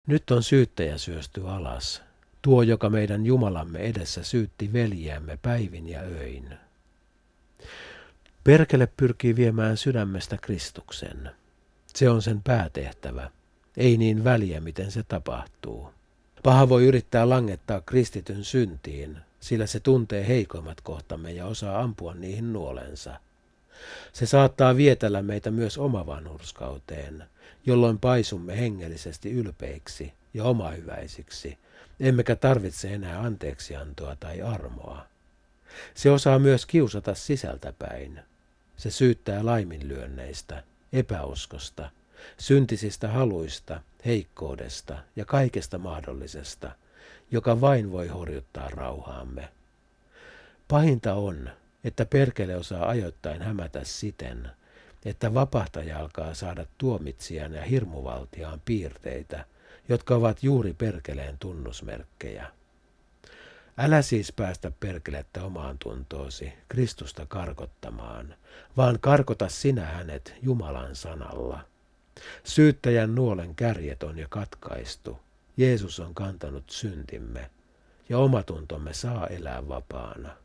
Nyt on syyttäjä syösty alas, tuo joka meidän Jumalamme edessä syytti veljiämme päivin ja öin. Perkele pyrkii viemään sydämestä Kristuksen. Se on sen päätehtävä, ei niin väliä miten se tapahtuu. Paha voi yrittää langettaa kristityn syntiin, sillä se tuntee heikoimmat kohtamme ja osaa ampua niihin nuolensa. Se saattaa vietellä meitä myös omavanhurskauteen, jolloin paisumme hengellisesti ylpeiksi ja omahyväisiksi, emmekä tarvitse enää anteeksiantoa tai armoa. Se osaa myös kiusata sisältäpäin. Se syyttää laiminlyönneistä, epäuskosta, syntisistä haluista, heikkoudesta ja kaikesta mahdollisesta, joka vain voi horjuttaa rauhaamme. Pahinta on, että perkele osaa ajoittain hämätä siten, että vapahtaja alkaa saada tuomitsijan ja hirmuvaltiaan piirteitä, jotka ovat juuri perkeleen tunnusmerkkejä. Älä siis päästä perkelettä omaan tuntoosi Kristusta karkottamaan, vaan karkota sinä hänet Jumalan sanalla. Syyttäjän nuolen kärjet on jo katkaistu, Jeesus on kantanut syntimme, ja omatuntomme saa elää vapaana.